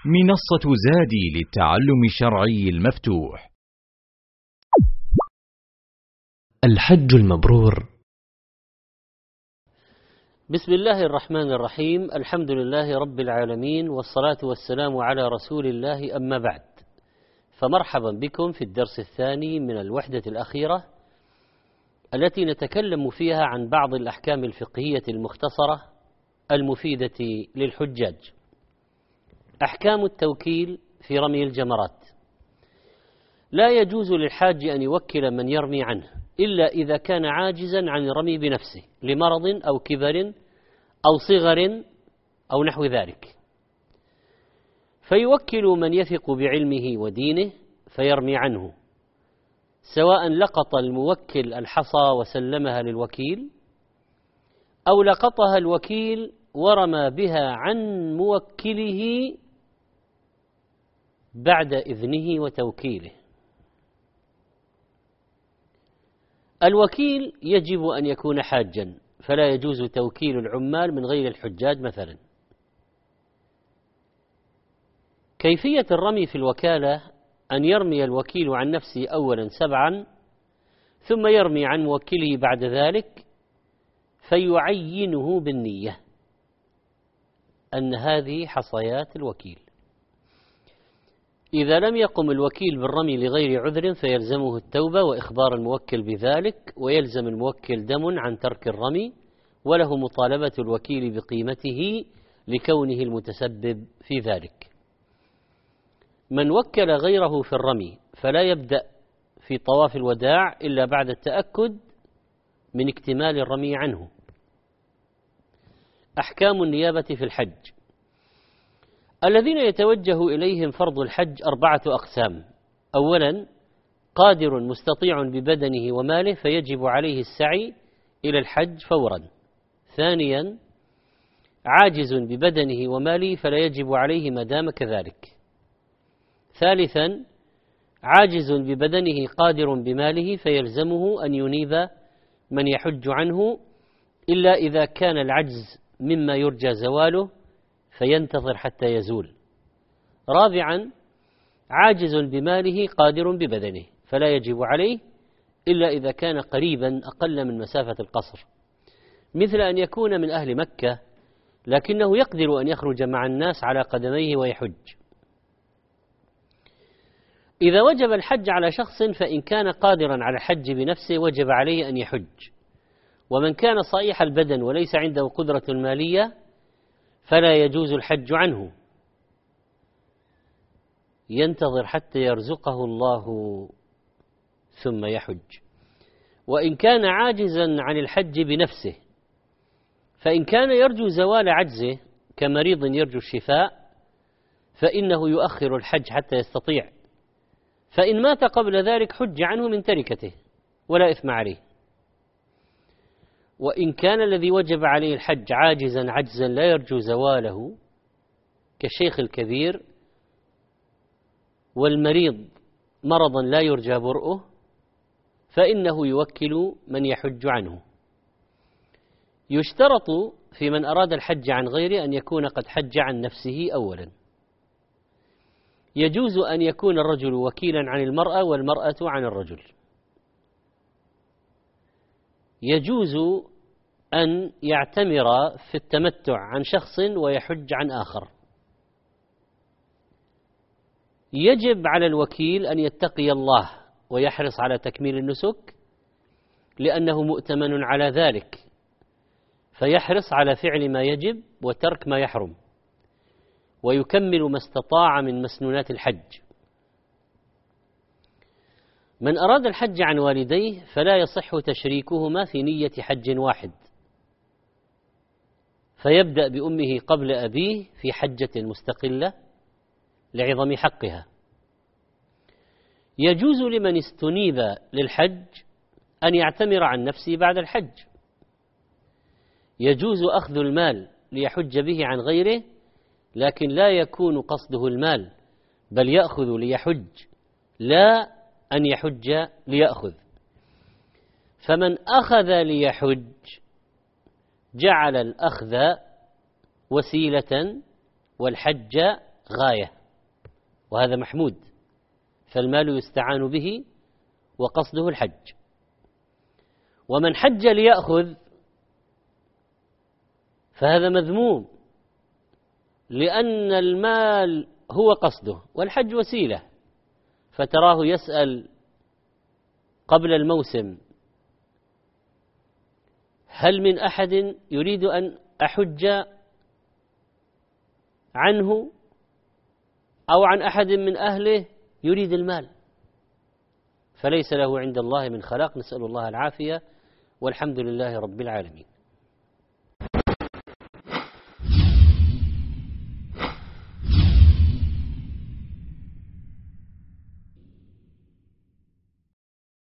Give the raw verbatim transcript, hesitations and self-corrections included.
منصة زادي للتعلم الشرعي المفتوح. الحج المبرور. بسم الله الرحمن الرحيم. الحمد لله رب العالمين، والصلاة والسلام على رسول الله، أما بعد، فمرحبا بكم في الدرس الثاني من الوحدة الأخيرة التي نتكلم فيها عن بعض الأحكام الفقهية المختصرة المفيدة للحجاج. أحكام التوكيل في رمي الجمرات. لا يجوز للحاج أن يوكل من يرمي عنه إلا إذا كان عاجزا عن الرمي بنفسه لمرض أو كبر أو صغر أو نحو ذلك، فيوكل من يثق بعلمه ودينه فيرمي عنه، سواء لقط الموكل الحصى وسلمها للوكيل أو لقطها الوكيل ورمى بها عن موكله بعد إذنه وتوكيله. الوكيل يجب أن يكون حاجا، فلا يجوز توكيل العمال من غير الحجاج مثلا. كيفية الرمي في الوكالة أن يرمي الوكيل عن نفسه أولا سبعا، ثم يرمي عن موكله بعد ذلك، فيعينه بالنية أن هذه حصيات الوكيل. إذا لم يقم الوكيل بالرمي لغير عذر فيلزمه التوبة وإخبار الموكل بذلك، ويلزم الموكل دم عن ترك الرمي، وله مطالبة الوكيل بقيمته لكونه المتسبب في ذلك. من وكل غيره في الرمي فلا يبدأ في طواف الوداع إلا بعد التأكد من اكتمال الرمي عنه. أحكام النيابة في الحج. الذين يتوجه إليهم فرض الحج أربعة أقسام. أولا، قادر مستطيع ببدنه وماله فيجب عليه السعي إلى الحج فورا. ثانيا، عاجز ببدنه وماله فلا يجب عليه ما دام كذلك. ثالثا، عاجز ببدنه قادر بماله فيلزمه أن ينيب من يحج عنه إلا إذا كان العجز مما يرجى زواله فينتظر حتى يزول. رابعا، عاجز بماله قادر ببدنه فلا يجب عليه إلا إذا كان قريبا أقل من مسافة القصر، مثل أن يكون من أهل مكة لكنه يقدر أن يخرج مع الناس على قدميه ويحج. إذا وجب الحج على شخص فإن كان قادرا على الحج بنفسه وجب عليه أن يحج، ومن كان صحيح البدن وليس عنده قدرة مالية فلا يجوز الحج عنه، ينتظر حتى يرزقه الله ثم يحج. وإن كان عاجزا عن الحج بنفسه فإن كان يرجو زوال عجزه كمريض يرجو الشفاء فإنه يؤخر الحج حتى يستطيع، فإن مات قبل ذلك حج عنه من تركته ولا إثم عليه. وإن كان الذي وجب عليه الحج عاجزا عجزا لا يرجو زواله كالشيخ الكبير والمريض مرضا لا يرجى برؤه فإنه يوكل من يحج عنه. يشترط في من أراد الحج عن غيره أن يكون قد حج عن نفسه أولا. يجوز أن يكون الرجل وكيلا عن المرأة والمرأة عن الرجل. يجوز أن يعتمر في التمتع عن شخص ويحج عن آخر. يجب على الوكيل أن يتقي الله ويحرص على تكميل النسك لأنه مؤتمن على ذلك، فيحرص على فعل ما يجب وترك ما يحرم، ويكمل ما استطاع من مسنونات الحج. من أراد الحج عن والديه فلا يصح تشريكهما في نية حج واحد، فيبدأ بأمه قبل أبيه في حجة مستقلة لعظم حقها. يجوز لمن استنيب للحج أن يعتمر عن نفسه بعد الحج. يجوز أخذ المال ليحج به عن غيره، لكن لا يكون قصده المال، بل يأخذ ليحج لا أن يحج ليأخذ. فمن أخذ ليحج جعل الأخذ وسيلة والحج غاية. وهذا محمود، فالمال يستعان به وقصده الحج. ومن حج ليأخذ فهذا مذموم، لأن المال هو قصده والحج وسيلة، فتراه يسأل قبل الموسم: هل من أحد يريد أن أحج عنه أو عن أحد من أهله يريد المال، فليس له عند الله من خلاق، نسأل الله العافية، والحمد لله رب العالمين.